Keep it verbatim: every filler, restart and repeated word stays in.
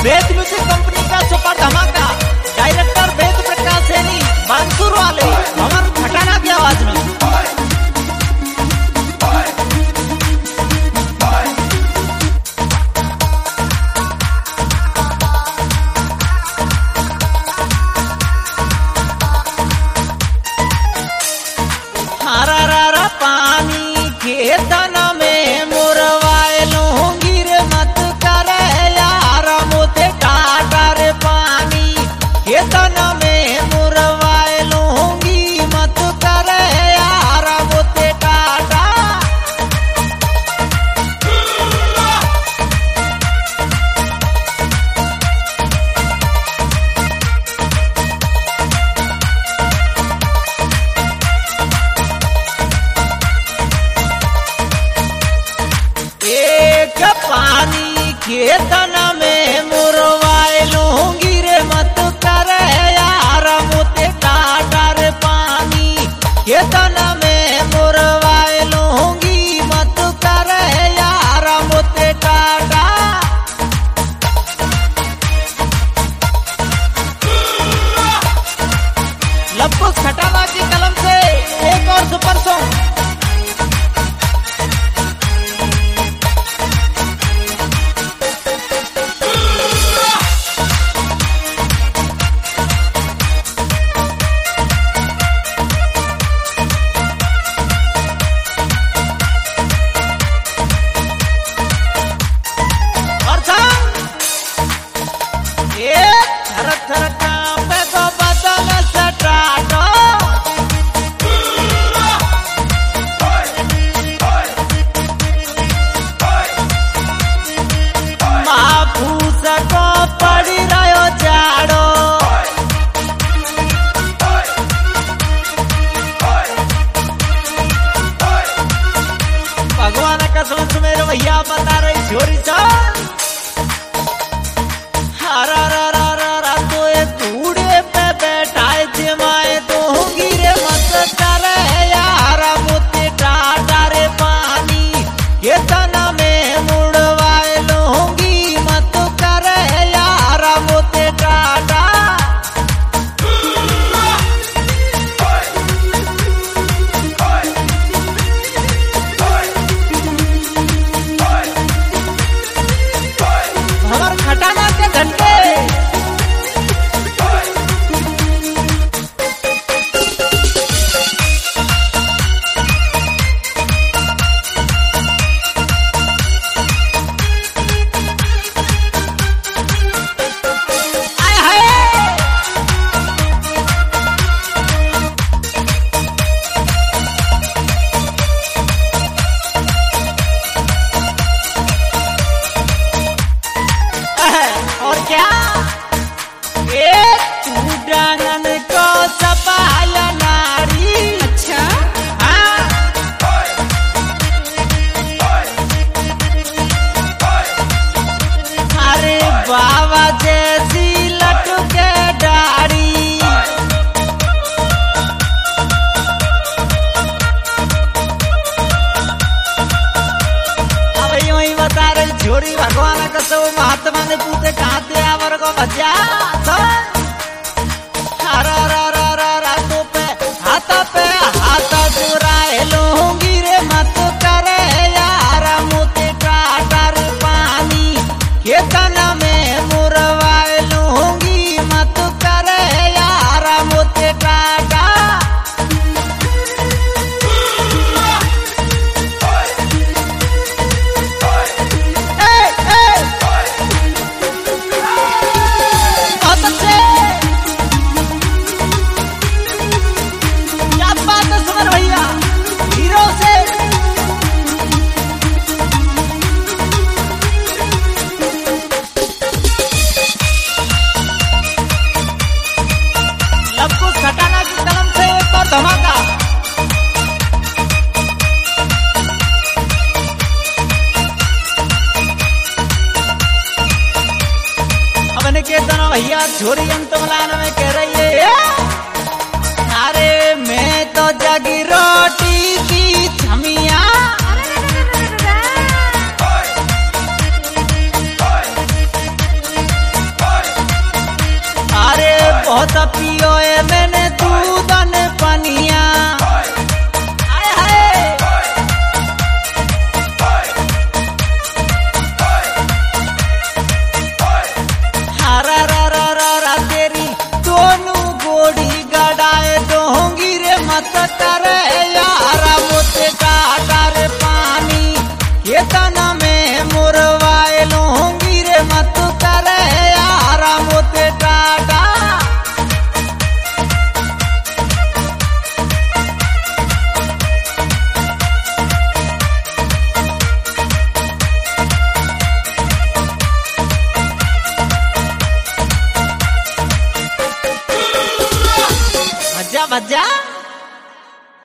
वेद music company का सुपर धमाका, डायरेक्टर वेद प्रकाश सैनी, बांसुर वाले हमार खटाना की आवाज में। हरा हरा पानी खेतन में मुरवाए लूंगी रे मत करे यार मोते टाटर पानी खेतन में मुरवाए लूंगी मत करे यार मोते टाटा। एक पानी खेतन में मुरवाए लूंगी रे मत करे यार मोते टाटर पानी खेतन में मुरवाए लूंगी मत करे यार मोते टाटा। लप्पू खटाना की कलम से एक और सुपर सॉन्ग। पड़ी रहो जाड़ो भगवान कसम मेरे भैया बता रही छोरी चल हरा रा रा रा रा तो एक घूड़े पे बैठाए जमाए तो गिरे मत करे यार मोते टाटा रे पानी ये तना में मुड़वाए लूंगी मत करे यार मोते टाटा। हमार खटाना के घंटे और क्या एक डांगन को सपाया नारी। अच्छा हाँ अरे बाबा जैसी लटके डाड़ी अब यूं ही बता रही छोरी भगवान का सब महात्मा ने पूछे कहाँ थे आवर को बचा हरा रा रा रा रा तो पे हाथ पे हाथ चुराए लूंगी रे मत करे यार मोते टाटर पानी खेतन में मुरवाए लूंगी मत करे यार मोते टाटा। धमाका अब के तना भैया छोरी अंत मलान में कह रही है अरे मैं तो जगी रोटी की छमिया खेतन में मुरवाए लूंगी रे मत करे यार मोते टाटा। बजा बजा